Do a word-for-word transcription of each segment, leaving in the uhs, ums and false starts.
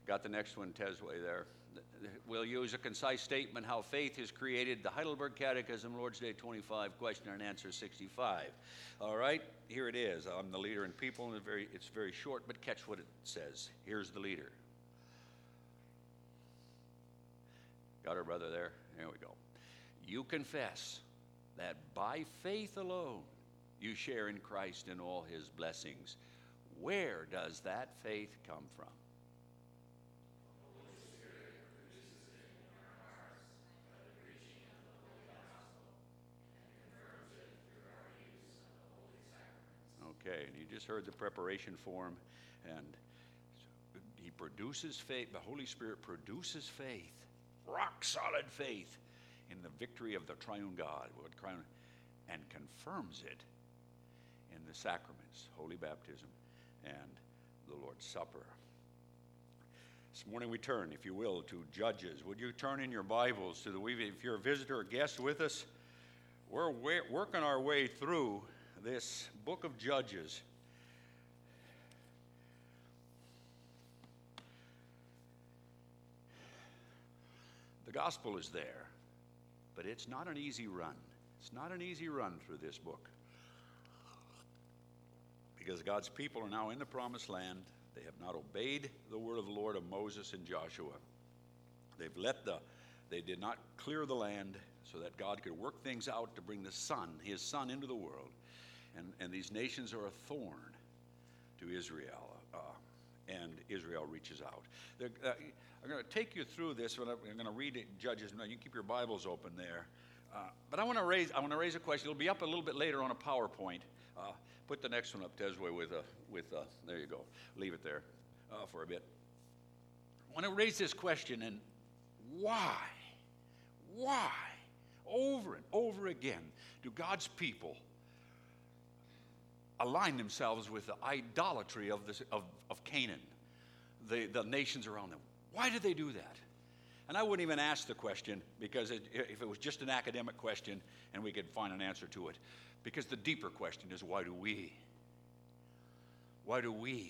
got the next one, Tesway, there. We'll use a concise statement, how faith is created. The Heidelberg Catechism, Lord's Day twenty-five, question and answer sixty-five. All right, here it is. I'm the leader in people, and it's very, it's very short, but catch what it says. Here's the leader. Got our brother there? There we go. You confess that by faith alone you share in Christ and all his blessings. Where does that faith come from? Okay, and you just heard the preparation form, and he produces faith. The Holy Spirit produces faith, rock solid faith, in the victory of the triune God, and confirms it in the sacraments, Holy Baptism and the Lord's Supper. This morning we turn, if you will, to Judges. Would you turn in your Bibles to the, if you're a visitor or guest with us, we're working our way through this book of Judges. The gospel is there, but it's not an easy run. It's not an easy run through this book, because God's people are now in the promised land. They have not obeyed the word of the Lord of Moses and Joshua. They've let the, they did not clear the land so that God could work things out to bring the Son, his Son, into the world. And, and these nations are a thorn to Israel, uh, and Israel reaches out. Uh, I'm going to take you through this. I'm going to read it, Judges. Now, you keep your Bibles open there. Uh, but I want to raise I want to raise a question. It'll be up a little bit later on a PowerPoint. Uh, put the next one up, Tesway, with a, with a, there you go. Leave it there uh, for a bit. I want to raise this question, and why, why, over and over again, do God's people align themselves with the idolatry of, this, of, of Canaan, the, the nations around them? Why did they do that? And I wouldn't even ask the question, because it, if it was just an academic question and we could find an answer to it. Because the deeper question is, why do we? Why do we,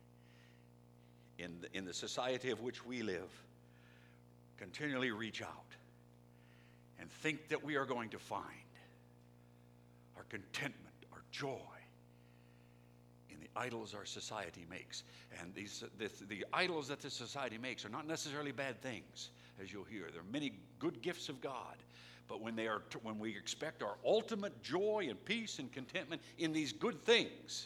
in the, in the society of which we live, continually reach out and think that we are going to find our contentment, our joy, idols our society makes? And these the, the idols that this society makes are not necessarily bad things, as you'll hear. There are many good gifts of God, but when they are when we expect our ultimate joy and peace and contentment in these good things,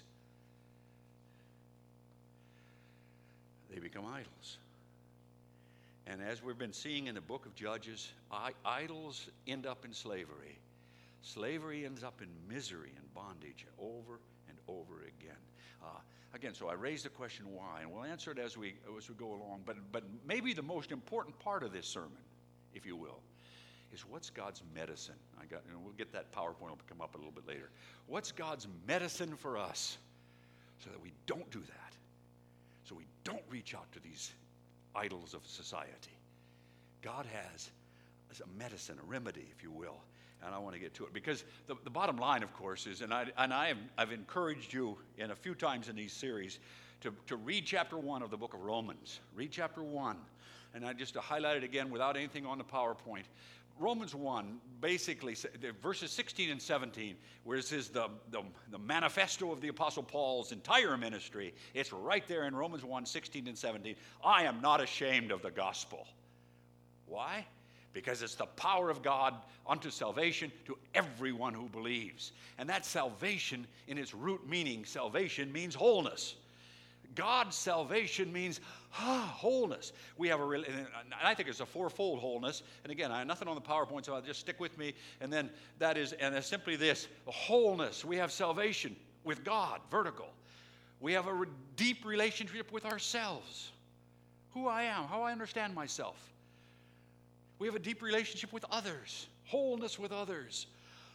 they become idols. And as we've been seeing in the book of Judges, I, idols end up in slavery. Slavery ends up in misery and bondage over and over again. Uh, again, so I raised the question why, and we'll answer it as we as we go along. But but maybe the most important part of this sermon, if you will, is what's God's medicine? I got, and we'll get that PowerPoint will come up a little bit later. What's God's medicine for us, so that we don't do that, so we don't reach out to these idols of society? God has a medicine, a remedy, if you will. And I want to get to it, because the, the bottom line, of course, is, and I and I have I've encouraged you in a few times in these series to, to read chapter one of the book of Romans. Read chapter one, and I just to highlight it again without anything on the PowerPoint. Romans one, basically, verses sixteen and seventeen, where this is the, the, the manifesto of the Apostle Paul's entire ministry. It's right there in Romans one, sixteen and seventeen. I am not ashamed of the gospel. Why? Because it's the power of God unto salvation to everyone who believes. And that salvation, in its root meaning, salvation means wholeness. God's salvation means ah, wholeness. We have a, and I think it's a fourfold wholeness. And again, I have nothing on the PowerPoint, so I'll just stick with me. And then that is, and it's simply this: wholeness. We have salvation with God, vertical. We have a deep relationship with ourselves, who I am, how I understand myself. We have a deep relationship with others, wholeness with others.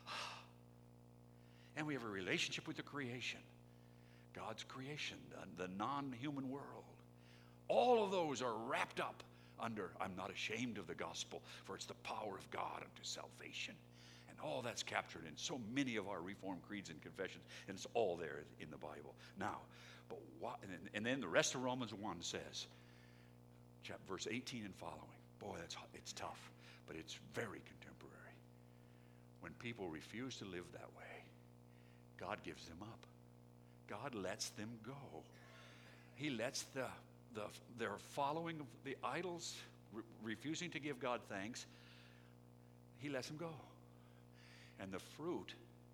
And we have a relationship with the creation, God's creation, the, the non-human world. All of those are wrapped up under, I'm not ashamed of the gospel, for it's the power of God unto salvation. And all that's captured in so many of our Reformed creeds and confessions, and it's all there in the Bible. Now, but what, and, and then the rest of Romans one says, verse eighteen and following. Boy, that's it's tough, but it's very contemporary. When people refuse to live that way, God gives them up. God lets them go. He lets the, the their following of the idols, re- refusing to give God thanks, he lets them go. And the fruit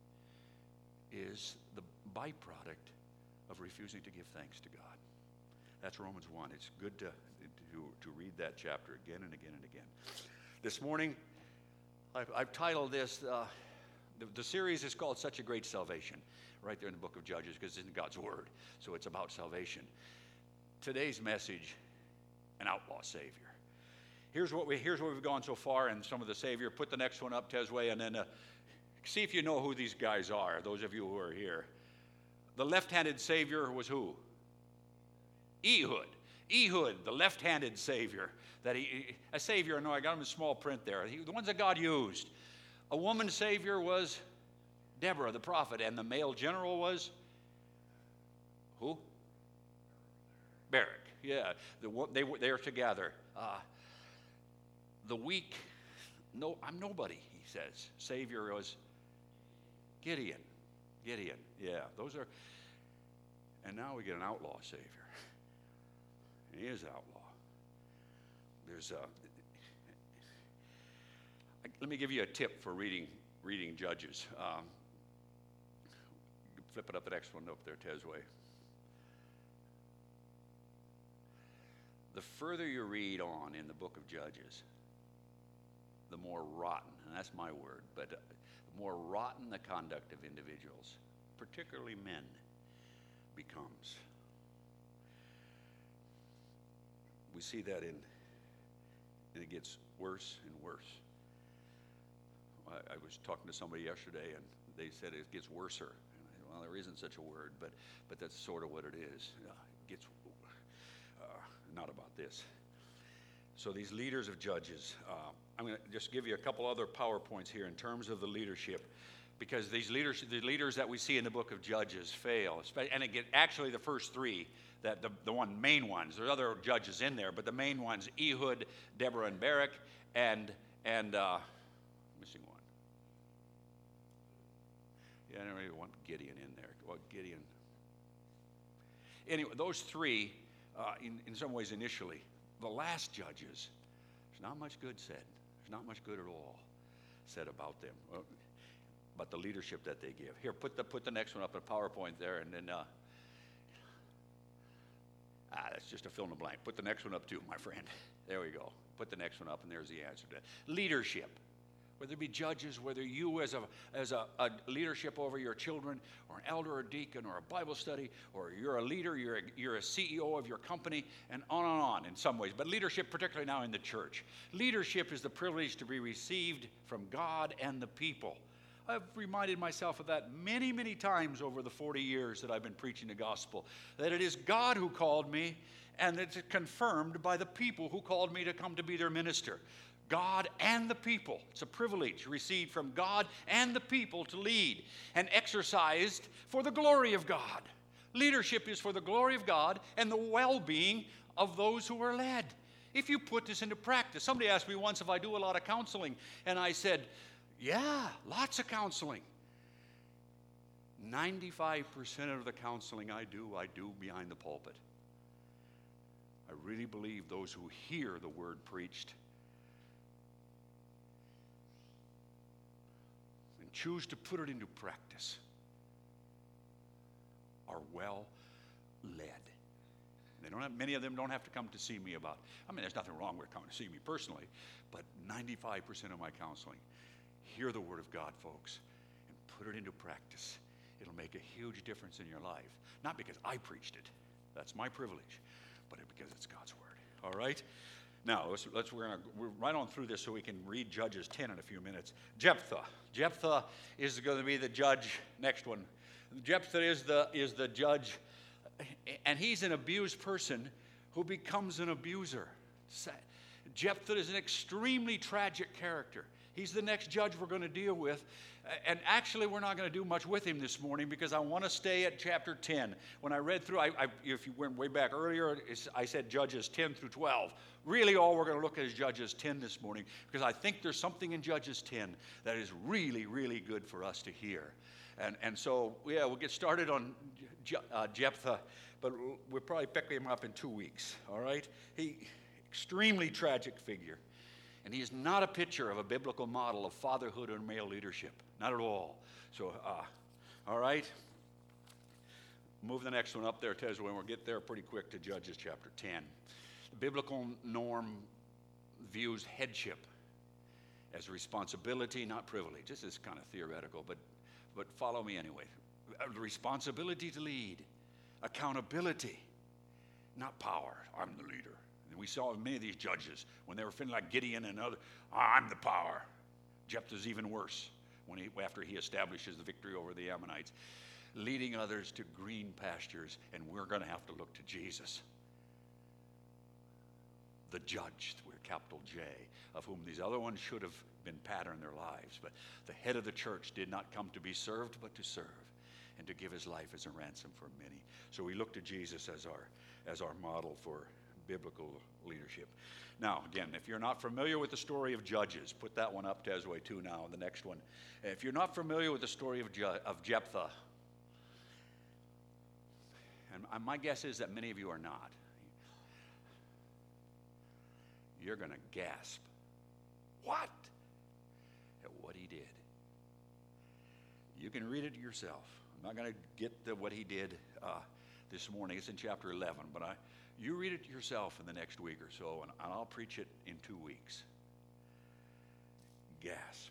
is the byproduct of refusing to give thanks to God. That's Romans one. It's good to, to, to read that chapter again and again and again. This morning, I've, I've titled this, uh, the, the series is called Such a Great Salvation, right there in the book of Judges, because it's in God's Word, so it's about salvation. Today's message, an outlaw Savior. Here's what we here's where we've gone so far, and some of the Savior. Put the next one up, Tesway, and then uh, see if you know who these guys are, those of you who are here. The left-handed Savior was who? Ehud. Ehud, the left-handed Savior. That he, a Savior, no, I got him in small print there. He, the ones that God used. A woman Savior was Deborah, the prophet, and the male general was who? Barak. Yeah, the, they were they were together. Uh, the weak, no, I'm nobody. He says. Savior was Gideon. Gideon. Yeah, those are. And now we get an outlaw Savior. And he is an outlaw. There's a. Let me give you a tip for reading reading Judges. Um, flip it up, the next one up there, Tesway. The further you read on in the book of Judges, the more rotten, and that's my word, but uh, the more rotten the conduct of individuals, particularly men, becomes. We see that in, and it gets worse and worse. I, I was talking to somebody yesterday, and they said it gets worser. And I, well, there isn't such a word, but but that's sort of what it is. Uh, it gets uh, not about this. So these leaders of Judges, uh, I'm going to just give you a couple other PowerPoints here in terms of the leadership, because these leaders, the leaders that we see in the book of Judges fail, and it get actually the first three. That the, the one main ones, there's other judges in there, but the main ones, Ehud, Deborah, and Barak, and, and uh, missing one. Yeah, I don't really want Gideon in there. Well, Gideon. Anyway, those three, uh, in, in some ways initially, the last judges, there's not much good said. There's not much good at all said about them, but the leadership that they give. Here, put the, put the next one up, a PowerPoint there, and then... Uh, Ah, that's just a fill in the blank. Put the next one up too, my friend. There we go. Put the next one up, and there's the answer to that. Leadership. Whether it be judges, whether you as a as a, a leadership over your children, or an elder or deacon, or a Bible study, or you're a leader, you're a, you're a C E O of your company, and on and on in some ways. But leadership, particularly now in the church. Leadership is the privilege to be received from God and the people. I've reminded myself of that many, many times over the forty years that I've been preaching the gospel, that it is God who called me, and it's confirmed by the people who called me to come to be their minister. God and the people. It's a privilege received from God and the people to lead and exercised for the glory of God. Leadership is for the glory of God and the well-being of those who are led. If you put this into practice, somebody asked me once if I do a lot of counseling, and I said, yeah, lots of counseling. ninety-five percent of the counseling I do, I do behind the pulpit. I really believe those who hear the word preached and choose to put it into practice are well led. They don't have, many of them don't have to come to see me about, I mean, there's nothing wrong with coming to see me personally, but ninety-five percent of my counseling, hear the word of God, folks, and put it into practice. It'll make a huge difference in your life. Not because I preached it. That's my privilege. But because it's God's word. All right? Now, let's, let's, we're going to we're right on through this so we can read Judges ten in a few minutes. Jephthah. Jephthah is going to be the judge. Next one. Jephthah is the, is the judge, and he's an abused person who becomes an abuser. Jephthah is an extremely tragic character. He's the next judge we're going to deal with. And actually, we're not going to do much with him this morning because I want to stay at chapter ten. When I read through, I, I, if you went way back earlier, I said Judges ten through twelve. Really, all we're going to look at is Judges ten this morning because I think there's something in Judges ten that is really, really good for us to hear. And, and so, yeah, we'll get started on Je- uh, Jephthah, but we'll probably pick him up in two weeks, all right? He, extremely tragic figure. And he is not a picture of a biblical model of fatherhood or male leadership. Not at all. So, uh, all right. Move the next one up there, Tesla, and we'll get there pretty quick to Judges chapter ten. The biblical norm views headship as responsibility, not privilege. This is kind of theoretical, but, but follow me anyway. A responsibility to lead. Accountability, not power. I'm the leader. And we saw many of these judges when they were feeling like Gideon and other, oh, I'm the power. Jephthah's even worse when he, after he establishes the victory over the Ammonites, leading others to green pastures, and we're going to have to look to Jesus, the judge, with capital J, of whom these other ones should have been patterned their lives. But the head of the church did not come to be served, but to serve, and to give his life as a ransom for many. So we look to Jesus as our as our model for biblical leadership. Now, again, if you're not familiar with the story of Judges, put that one up, Tesway, too, now, the next one. If you're not familiar with the story of, Je- of Jephthah, and my guess is that many of you are not, you're going to gasp. What? At what he did. You can read it yourself. I'm not going to get to what he did uh, this morning. It's in chapter eleven, but I, you read it yourself in the next week or so, and, and I'll preach it in two weeks. Gasp.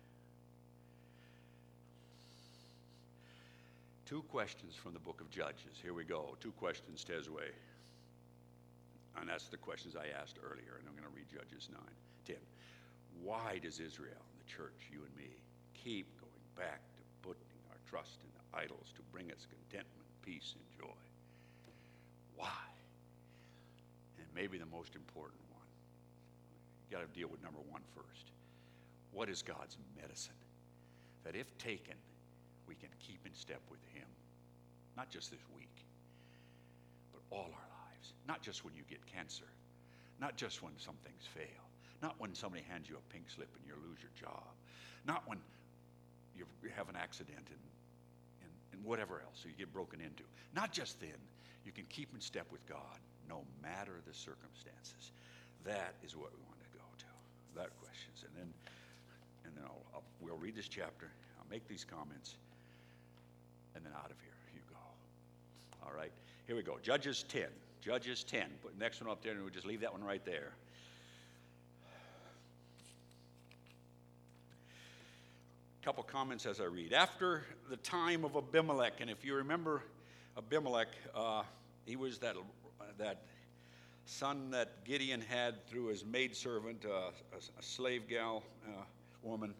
Two questions from the book of Judges. Here we go. Two questions, Tesway. And that's the questions I asked earlier, and I'm going to read Judges nine, ten. Why does Israel, the church, you and me, keep going back to putting our trust in the idols to bring us contentment, peace, and joy? Why? And maybe the most important one. You got to deal with number one first. What is God's medicine? That if taken, we can keep in step with him. Not just this week, but all our lives. Not just when you get cancer. Not just when some things fail. Not when somebody hands you a pink slip and you lose your job. Not when you have an accident and, and, and whatever else, so you get broken into. Not just then. You can keep in step with God no matter the circumstances. That is what we want to go to. That questions. And then and then I'll, I'll, we'll read this chapter. I'll make these comments. And then out of here you go. All right. Here we go. Judges ten. Judges ten. Put the next one up there, and we'll just leave that one right there. A couple comments as I read. After the time of Abimelech, and if you remember Abimelech, uh, he was that that son that Gideon had through his maidservant, uh, a, a slave gal uh, woman,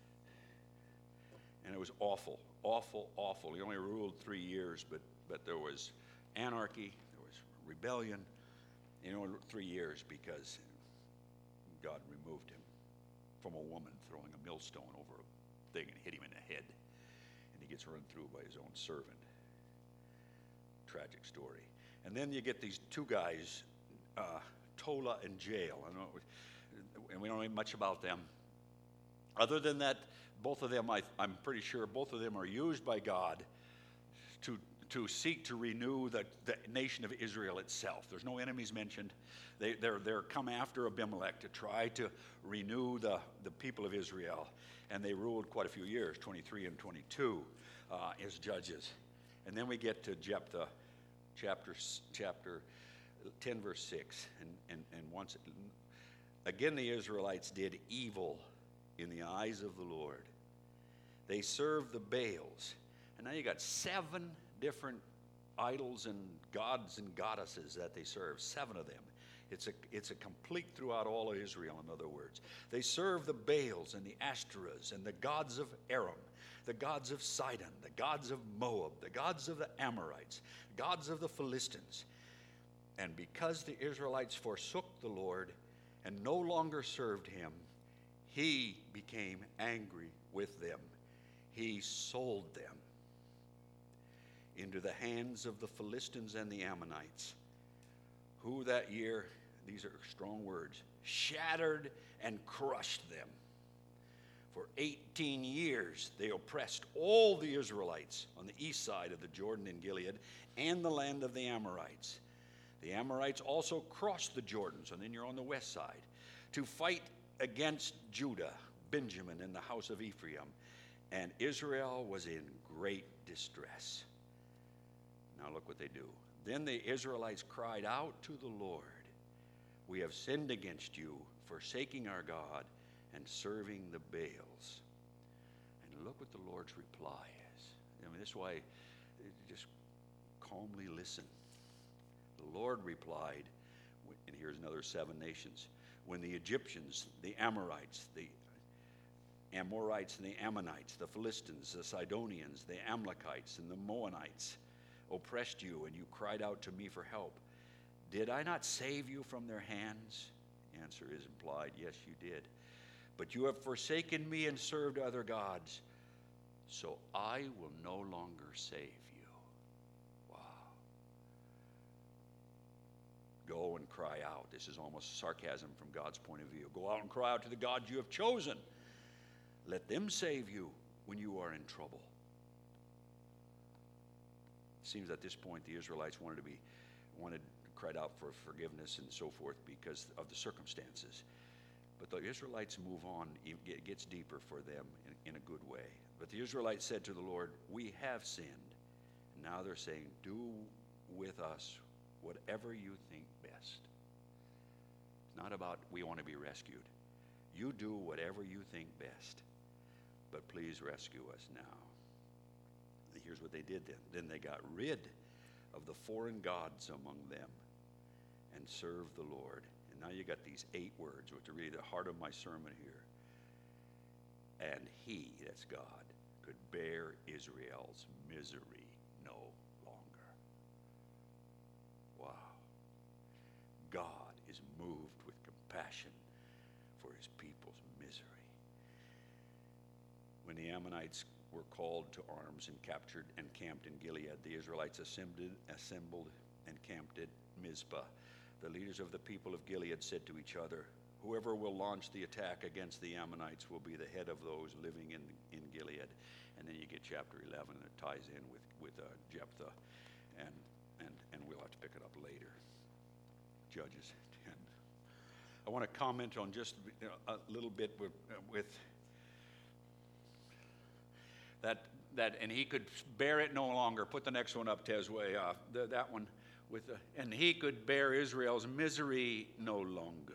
and it was awful, awful, awful. He only ruled three years, but but there was anarchy, there was rebellion, in only three years because God removed him from a woman throwing a millstone over a thing and hit him in the head, and he gets run through by his own servant. Tragic story. And then you get these two guys, uh, Tola and Jael. I don't know, and we don't know much about them. Other than that, both of them, I, I'm pretty sure, both of them are used by God to to seek to renew the, the nation of Israel itself. There's no enemies mentioned. They, they're they're come after Abimelech to try to renew the, the people of Israel. And they ruled quite a few years, twenty-three and twenty-two, uh, as judges. And then we get to Jephthah, chapter chapter ten, verse six. And, and, and once again the Israelites did evil in the eyes of the Lord. They served the Baals. And now you got seven different idols and gods and goddesses that they serve. Seven of them. It's a, it's a complete throughout all of Israel, in other words. They serve the Baals and the Ashtoreths and the gods of Aram, the gods of Sidon, the gods of Moab, the gods of the Amorites, gods of the Philistines. And because the Israelites forsook the Lord and no longer served him, he became angry with them. He sold them into the hands of the Philistines and the Ammonites, who that year, these are strong words, shattered and crushed them. For eighteen years they oppressed all the Israelites on the east side of the Jordan in Gilead and the land of the Amorites. The Amorites also crossed the Jordan, so then you're on the west side, to fight against Judah, Benjamin, and the house of Ephraim. And Israel was in great distress. Now look what they do. Then the Israelites cried out to the Lord, "We have sinned against you, forsaking our God and serving the Baals." And look what the Lord's reply is. I mean, this is why, just calmly listen. The Lord replied, and here's another seven nations, when the Egyptians, the Amorites, the Amorites and the Ammonites, the Philistines, the Sidonians, the Amalekites, and the Moabites oppressed you, and you cried out to me for help, did I not save you from their hands? The answer is implied, yes, you did. But you have forsaken me and served other gods, so I will no longer save you. Wow. Go and cry out. This is almost sarcasm from God's point of view. Go out and cry out to the gods you have chosen. Let them save you when you are in trouble. It seems at this point the Israelites wanted to be, wanted, cried out for forgiveness and so forth because of the circumstances. But the Israelites move on. It gets deeper for them in, in a good way. But the Israelites said to the Lord, "We have sinned." And now they're saying, "Do with us whatever you think best." It's not about we want to be rescued. You do whatever you think best. But please rescue us now. And here's what they did then. Then they got rid of the foreign gods among them and served the Lord. And now you got these eight words, which are really the heart of my sermon here. And he, that's God, could bear Israel's misery no longer. Wow. God is moved with compassion for his people's misery. When the Ammonites were called to arms and captured and camped in Gilead, the Israelites assembled, assembled and camped at Mizpah. The leaders of the people of Gilead said to each other, "Whoever will launch the attack against the Ammonites will be the head of those living in, in Gilead." And then you get chapter eleven, and it ties in with, with uh, Jephthah, and, and, and we'll have to pick it up later. Judges ten. I want to comment on just a little bit with, with that, that, and he could bear it no longer. Put the next one up, Tezway, uh, the, that one. With the, and he could bear Israel's misery no longer.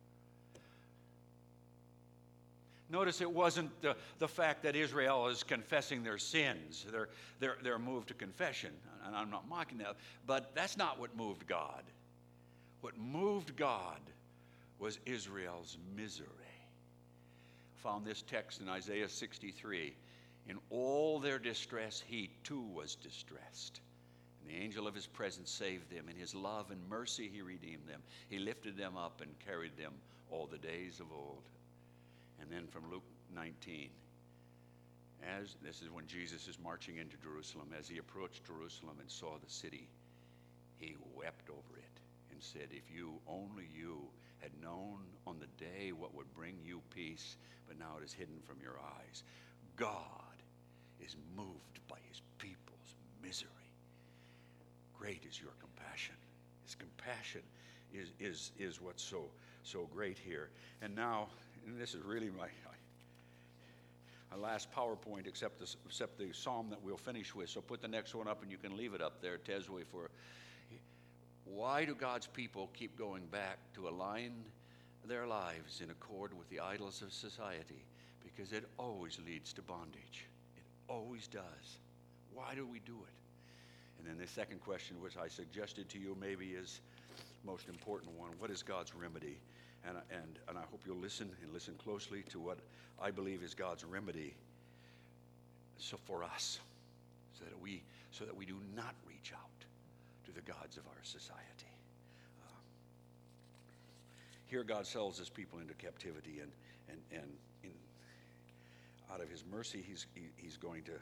Notice it wasn't the, the fact that Israel is confessing their sins. They're, they're, they're moved to confession, and I'm not mocking that, but that's not what moved God. What moved God was Israel's misery. I found this text in Isaiah sixty-three. In all their distress, he too was distressed. The angel of his presence saved them. In his love and mercy he redeemed them. He lifted them up and carried them all the days of old. And then from Luke nineteen, as this is when Jesus is marching into Jerusalem, as he approached Jerusalem and saw the city, he wept over it and said, "If you, only you, had known on the day what would bring you peace, but now it is hidden from your eyes." God is moved by his people's misery. Great is your compassion. His compassion is, is, is what's so, so great here. And now, and this is really my, my last PowerPoint, except the, except the psalm that we'll finish with. So put the next one up, and you can leave it up there, Tezway, for why do God's people keep going back to align their lives in accord with the idols of society? Because it always leads to bondage. It always does. Why do we do it? And then the second question, which I suggested to you maybe is the most important one. What is God's remedy? And, and, and I hope you'll listen and listen closely to what I believe is God's remedy so for us, so that we, so that we do not reach out to the gods of our society. Uh, here God sells his people into captivity, and and and in, out of his mercy, he's he, he's going to.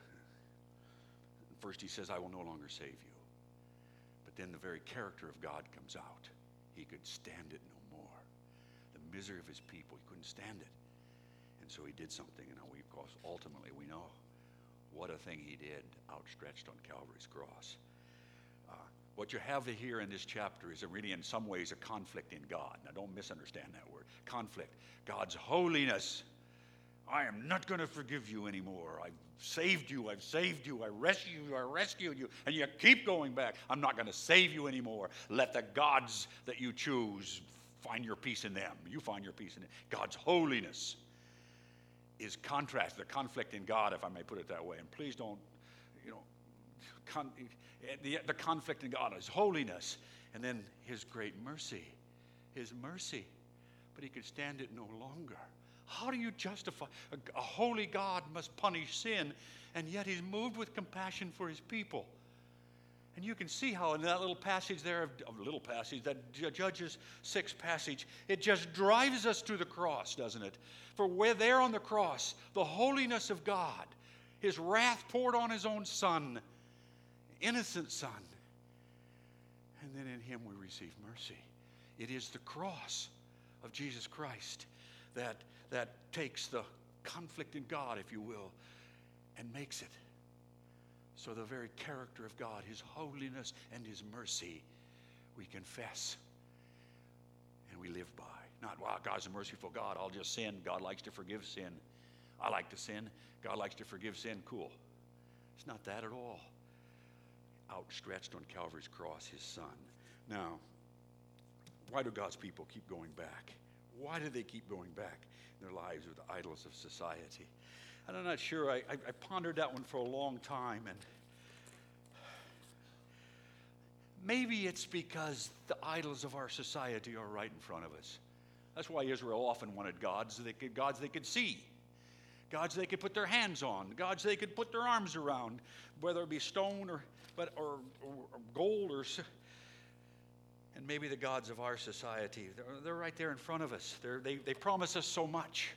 First, he says, "I will no longer save you," but then the very character of God comes out. He could stand it no more. The misery of his people, he couldn't stand it, and so he did something. And we, of course, ultimately we know what a thing he did, outstretched on Calvary's cross. Uh, what you have here in this chapter is a really, in some ways, a conflict in God. Now, don't misunderstand that word. Conflict. God's holiness. I am not going to forgive you anymore. I've saved you. I've saved you. I rescued you. I rescued you. And you keep going back. I'm not going to save you anymore. Let the gods that you choose find your peace in them. You find your peace in them. God's holiness is contrast, the conflict in God, if I may put it that way. And please don't, you know, con- the, the conflict in God is holiness. And then his great mercy. His mercy. But he could stand it no longer. How do you justify? A, a holy God must punish sin, and yet he's moved with compassion for his people. And you can see how in that little passage there, a little passage, that Judges six passage, it just drives us to the cross, doesn't it? For where there on the cross, the holiness of God, his wrath poured on his own son, innocent son. And then in him we receive mercy. It is the cross of Jesus Christ that that takes the conflict in God, if you will, and makes it so the very character of God, his holiness and his mercy, we confess and we live by. Not, wow, God's a merciful God, I'll just sin. God likes to forgive sin. I like to sin. God likes to forgive sin. Cool. It's not that at all. Outstretched on Calvary's cross, his son. Now, why do God's people keep going back? Why do they keep going back in their lives with the idols of society? And I'm not sure. I, I, I pondered that one for a long time, and maybe it's because the idols of our society are right in front of us. That's why Israel often wanted gods they could, gods they could see, gods they could put their hands on, gods they could put their arms around, whether it be stone or but or, or, or gold or. And maybe the gods of our society, they're, they're right there in front of us. They're, they, they promise us so much.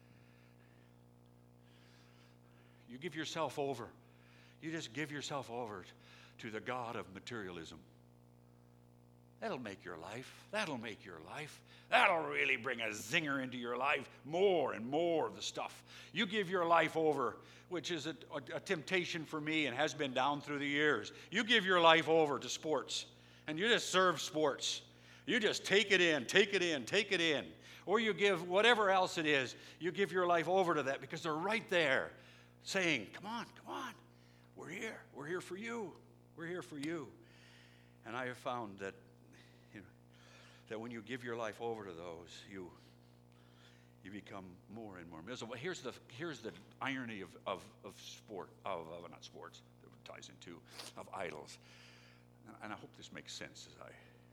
You give yourself over. You just give yourself over to the god of materialism. That'll make your life. That'll make your life. That'll really bring a zinger into your life. More and more of the stuff. You give your life over, which is a, a, a temptation for me and has been down through the years. You give your life over to sports. And you just serve sports. You just take it in, take it in, take it in. Or you give whatever else it is, you give your life over to that because they're right there saying, come on, come on. We're here. We're here for you. We're here for you. And I have found that, you know, that when you give your life over to those, you you become more and more miserable. Here's the here's the irony of, of, of sport, of, of not sports, it ties into, of idols. And I hope this makes sense as I.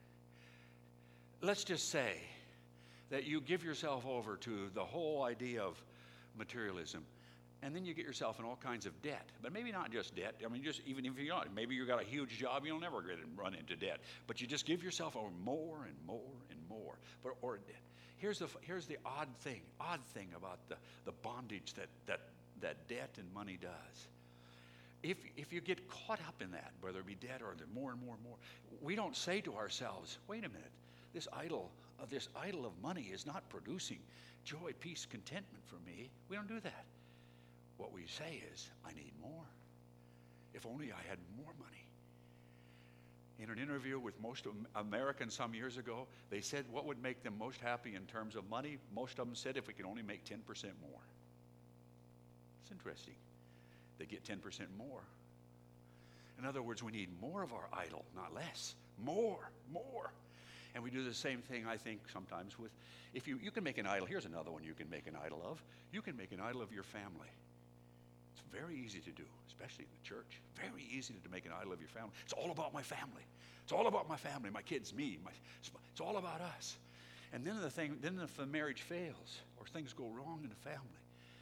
Let's just say that you give yourself over to the whole idea of materialism, and then you get yourself in all kinds of debt. But maybe not just debt. I mean, just even if you're not, maybe you've got a huge job, you'll never get run into debt. But you just give yourself over more and more and more. But or here's the here's the odd thing, odd thing about the, the bondage that that that debt and money does. If if you get caught up in that, whether it be debt or the more and more and more, we don't say to ourselves, wait a minute, this idol of this idol of money is not producing joy, peace, contentment for me. We don't do that. What we say is, I need more. If only I had more money. In an interview with most of Americans some years ago, they said what would make them most happy in terms of money. Most of them said if we could only make ten percent more. It's interesting. They get ten percent more. In other words, we need more of our idol, not less. More, more. And we do the same thing, I think, sometimes with, if you, you can make an idol. Here's another one you can make an idol of. You can make an idol of your family. It's very easy to do, especially in the church. Very easy to make an idol of your family. It's all about my family. It's all about my family, my kids, me. My, it's all about us. And then the thing, then if the marriage fails or things go wrong in the family,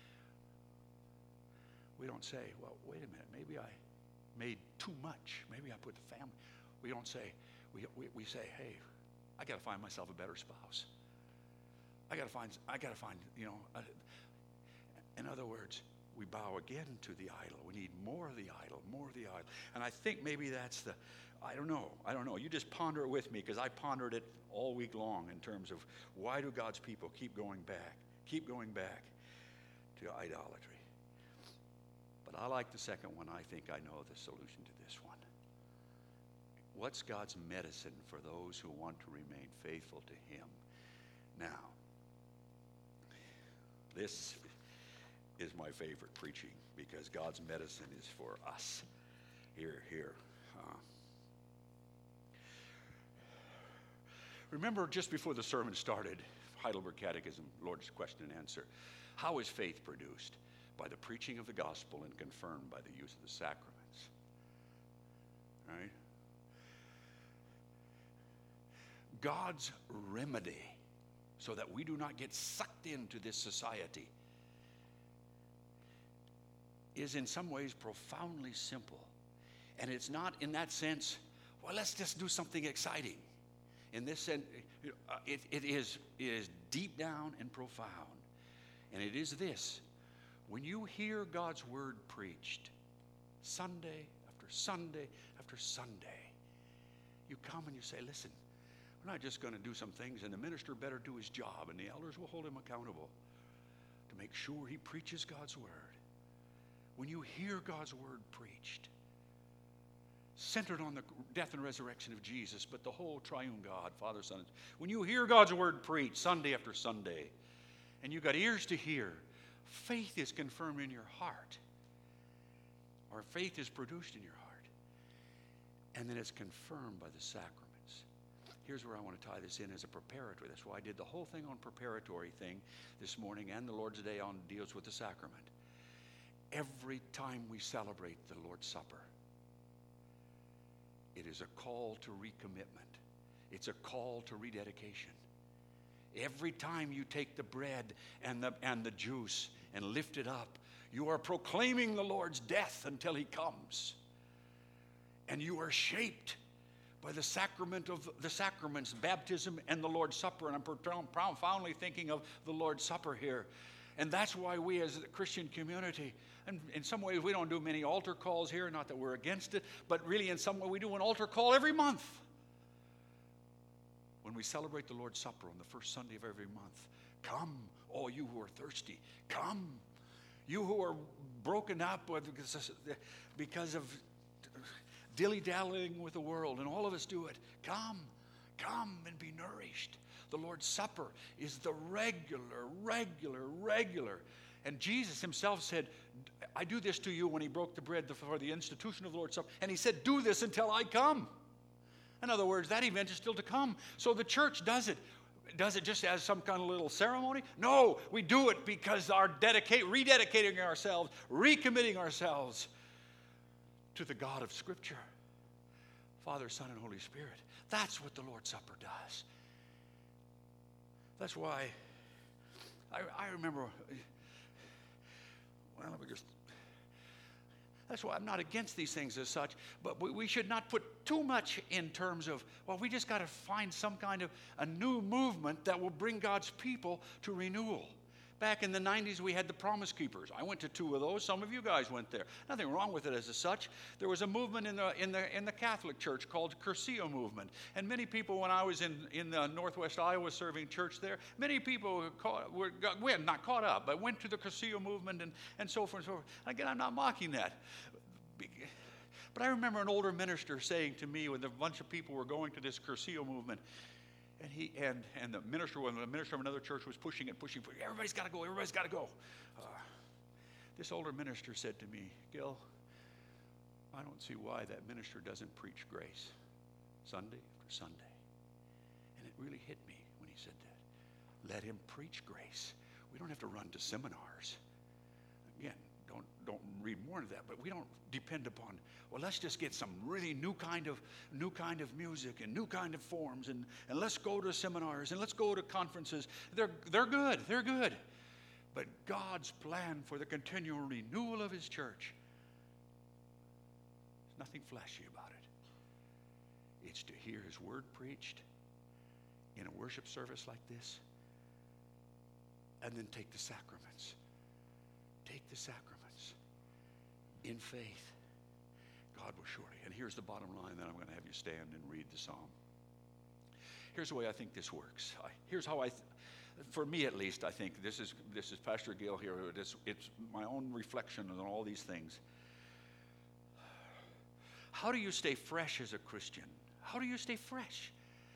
we don't say, well, wait a minute, maybe I made too much. Maybe I put the family. We don't say, we, we, we say, hey, I got to find myself a better spouse. I got to find, I got to find, you know, uh, in other words, we bow again to the idol. We need more of the idol, more of the idol. And I think maybe that's the, I don't know, I don't know. You just ponder it with me, because I pondered it all week long in terms of why do God's people keep going back, keep going back to idolatry. But I like the second one. I think I know the solution to this one. What's God's medicine for those who want to remain faithful to him? Now, this is my favorite preaching, because God's medicine is for us. Here, here. Uh, remember, just before the sermon started, Heidelberg Catechism, Lord's question and answer. How is faith produced? By the preaching of the gospel and confirmed by the use of the sacraments. Right? God's remedy so that we do not get sucked into this society is in some ways profoundly simple. And it's not in that sense, well, let's just do something exciting. In this sense, it, it, is, it is deep down and profound. And it is this: when you hear God's word preached, Sunday after Sunday after Sunday, you come and you say, listen, we're not just going to do some things, and the minister better do his job, and the elders will hold him accountable to make sure he preaches God's word. When you hear God's word preached, centered on the death and resurrection of Jesus, but the whole triune God, Father, Son, when you hear God's word preached Sunday after Sunday, and you've got ears to hear, faith is confirmed in your heart, or faith is produced in your heart, and then it's confirmed by the sacraments. Here's where I want to tie this in as a preparatory. That's why I did the whole thing on preparatory thing this morning, and the Lord's Day on deals with the sacrament. Every time we celebrate the Lord's Supper, it is a call to recommitment. It's a call to rededication. Every time you take the bread and the, and the juice and lift it up, you are proclaiming the Lord's death until he comes. And you are shaped by the sacrament of the sacraments, baptism and the Lord's Supper. And I'm profoundly thinking of the Lord's Supper here. And that's why we as a Christian community, and in some ways we don't do many altar calls here, not that we're against it, but really in some way we do an altar call every month. When we celebrate the Lord's Supper on the first Sunday of every month, come, all you who are thirsty, come. You who are broken up because of dilly-dallying with the world, and all of us do it, come, come and be nourished. The Lord's Supper is the regular, regular, regular. And Jesus himself said, I do this to you when he broke the bread for the institution of the Lord's Supper. And he said, do this until I come. In other words, that event is still to come. So the church does it. Does it just as some kind of little ceremony? No, we do it because our dedicate, rededicating ourselves, recommitting ourselves to the God of Scripture, Father, Son, and Holy Spirit. That's what the Lord's Supper does. That's why I, I remember, well, let me just, that's why I'm not against these things as such, but we, we should not put too much in terms of, well, we just got to find some kind of a new movement that will bring God's people to renewal. Back in the nineties, we had the Promise Keepers. I went to two of those. Some of you guys went there. Nothing wrong with it as such. There was a movement in the in the in the Catholic Church called Cursillo movement, and many people, when I was in in the Northwest Iowa serving church there, many people were, caught, were got, well, not caught up, but went to the Cursillo movement and and so forth and so forth. Again, I'm not mocking that, but I remember an older minister saying to me when a bunch of people were going to this Cursillo movement. And he and and the minister, when the minister of another church was pushing it, pushing, pushing. Everybody's got to go. Everybody's got to go. Uh, this older minister said to me, "Gil, I don't see why that minister doesn't preach grace, Sunday after Sunday." And it really hit me when he said that. Let him preach grace. We don't have to run to seminars. Again, don't don't read more into that. But we don't depend upon, well, let's just get some really new kind of new kind of music and new kind of forms, and, and let's go to seminars and let's go to conferences. They're they're good, they're good. But God's plan for the continual renewal of his church, there's nothing flashy about it. It's to hear his word preached in a worship service like this, and then take the sacraments. Take the sacraments in faith. God will surely. And here's the bottom line, then I'm going to have you stand and read the psalm. Here's the way I think this works. I, here's how I, th- for me at least, I think this is this is Pastor Gill here. It's, it's my own reflection on all these things. How do you stay fresh as a Christian? How do you stay fresh?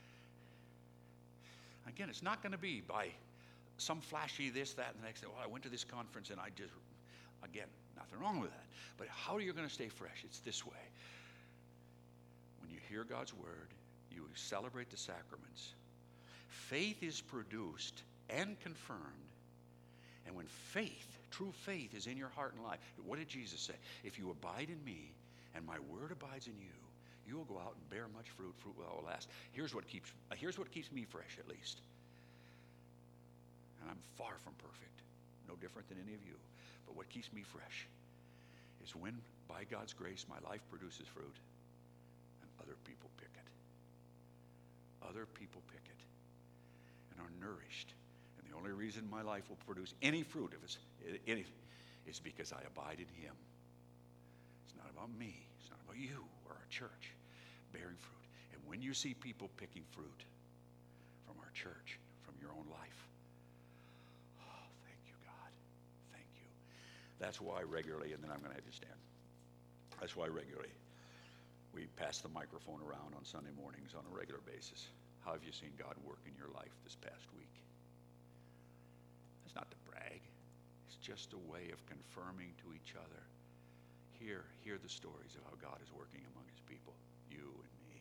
Again, it's not going to be by some flashy this, that, and the next thing. Well, I went to this conference and I just, again, nothing wrong with that. But how are you going to stay fresh? It's this way. When you hear God's word, you celebrate the sacraments. Faith is produced and confirmed. And when faith, true faith, is in your heart and life, what did Jesus say? If you abide in me and my word abides in you, you will go out and bear much fruit. Fruit will last. Here's what keeps, here's what keeps me fresh, at least. And I'm far from perfect, no different than any of you. But what keeps me fresh is when, by God's grace, my life produces fruit and other people pick it. Other people pick it and are nourished. And the only reason my life will produce any fruit of it any, is because I abide in him. It's not about me. It's not about you or our church bearing fruit. And when you see people picking fruit from our church, from your own life, oh, thank you, God. Thank you. That's why regularly, and then I'm going to have you stand. That's why regularly we pass the microphone around on Sunday mornings on a regular basis. How have you seen God work in your life this past week? It's not to brag. It's just a way of confirming to each other. Hear, hear the stories of how God is working among his people, you and me.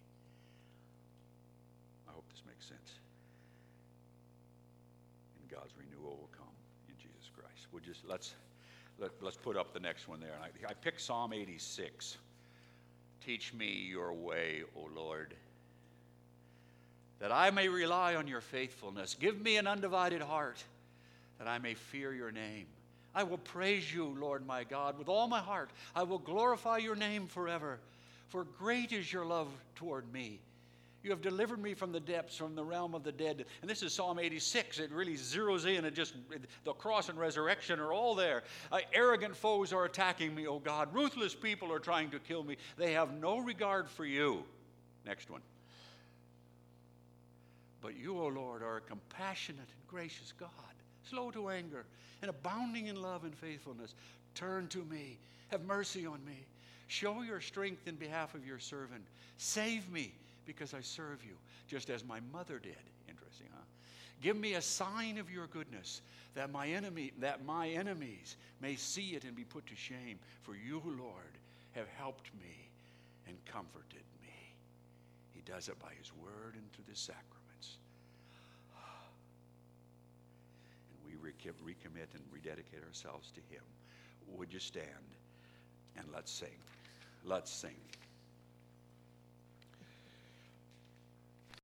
I hope this makes sense. And God's renewal will come in Jesus Christ. We'll just, let's, let, let's put up the next one there. And I, I picked Psalm eighty-six. Teach me your way, O Lord, that I may rely on your faithfulness. Give me an undivided heart, that I may fear your name. I will praise you, Lord my God, with all my heart. I will glorify your name forever, for great is your love toward me. You have delivered me from the depths, from the realm of the dead. And this is Psalm eighty-six. It really zeroes in. It just, the cross and resurrection are all there. Uh, arrogant foes are attacking me, O God. Ruthless people are trying to kill me. They have no regard for you. Next one. But you, O Lord, are a compassionate and gracious God, slow to anger and abounding in love and faithfulness. Turn to me. Have mercy on me. Show your strength in behalf of your servant. Save me, because I serve you, just as my mother did. Interesting, huh? Give me a sign of your goodness, that my enemy, that my enemies may see it and be put to shame. For you, Lord, have helped me and comforted me. He does it by his word and through the sacraments. And we recommit and rededicate ourselves to him. Would you stand and let's sing? Let's sing.